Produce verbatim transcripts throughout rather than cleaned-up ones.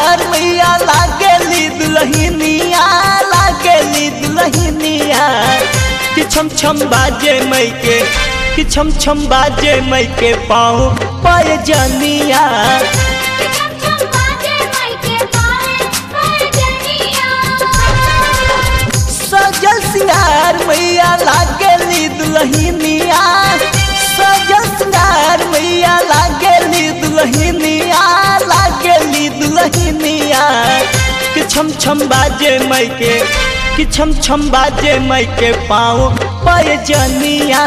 सिंगार मैया लागेली दुल्हनिया लागेली दुल्हनिया कि छम छम बाजे मई के कि छम छम बाजे मई के पाँव पाए जनिया सजल सिंगार मैया लागेली दुल्हनिया सजल सिंगार मैया लागेली दुल्हनिया लागेली दुल्हनिया कि छम छम बाजे मई के कि छम छम बाजे मई के पाँव पाए जनिया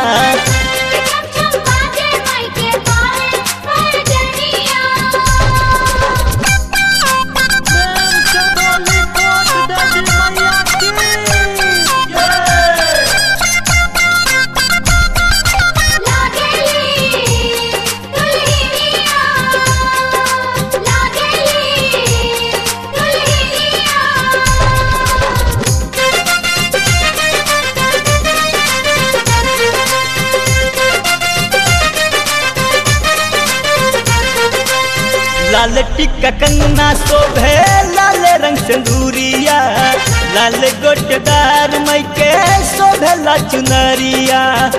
लाल टिक्का कंगना शोभे लाल रंग सिंदूरिया लाल गोटदार मई के शोभे ला चुनरिया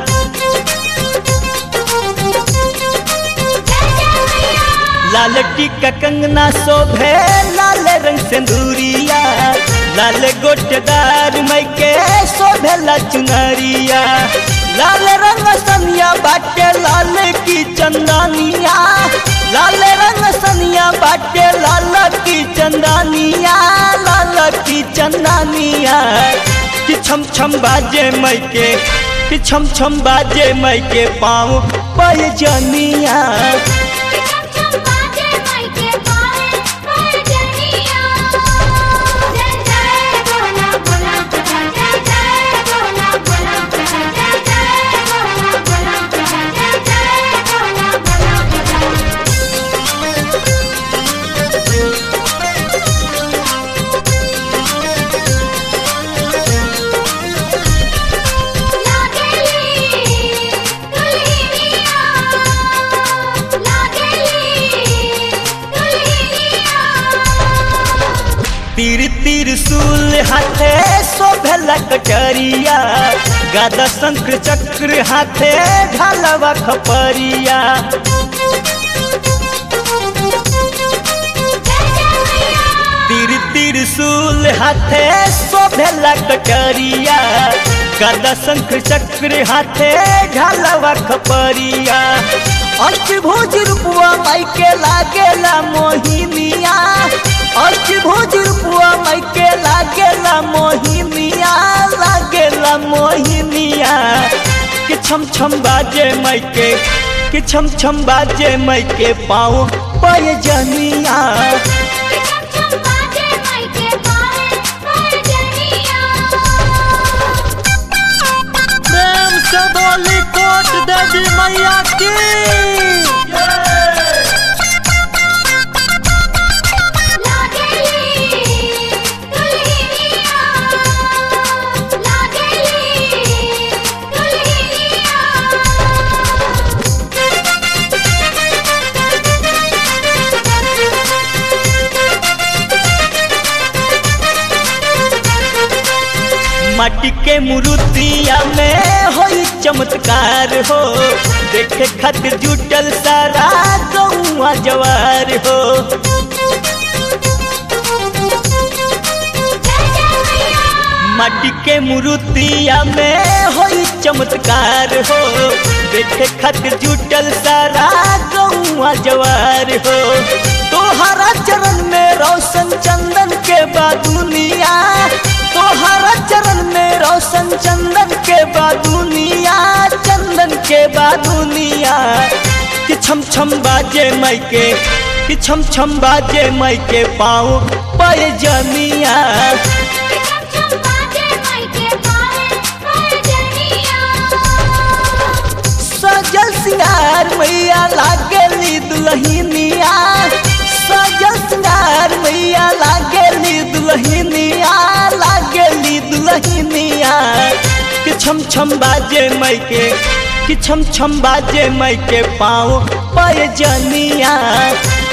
लाल टिक्का कंगना शोभे लाल रंग सिंदूरिया लाल गोटदार मई के शोभे ला चुनरिया लाल रंग सनिया बाटे लाल की चंदनिया लाल रंग सनिया बाटे लाल की चंदनिया लाल की चंदनिया कि छम छम बाजे मई के कि छम छम बाजे मई के पाँव पाए जनिया तीर तीर सूल हाथे शोभेला कटरिया गदा शंख चक्र हाथे ढालवा खपरिया तीर तीर सूल हाथे शोभेला कटरिया गदा शंख चक्र हाथे ढालवा खपरिया अष्टभुज रूपवा माई के लागेला मोहिनिया अष्टभुज रूपवा मई के लागेला मोहिनिया लागेला मोहिनिया कि छम छम बाजे मई के कि छम छम बाजे मई के पाँव पाए जनिया प्रेम से बोली कोट देवी मैया की माटी के मूर्तिया में हो चमत्कार हो देखे खातिर जुटल सारा गौवा जवार हो माटी के मूर्तिया में हो चमत्कार हो देखे खातिर जुटल सारा गौवा जवार हो तोहरा चरण में रोशन चंदन के बादुनिया तोहरा चरण में रोशन चंदन के बादुनिया चंदन के बादुनिया कि छम छम बाजे मई के कि छम छम बाजे मई के पाँव पाए जनिया सजल सिंगार मैया लागेली दुल्हनिया सजल सिंगार मैया लागेली दुल्हनिया लागेली दुल्हनिया कि छम छम बाजे मई के कि छम छम बाजे मई के पाँव पाए जनिया।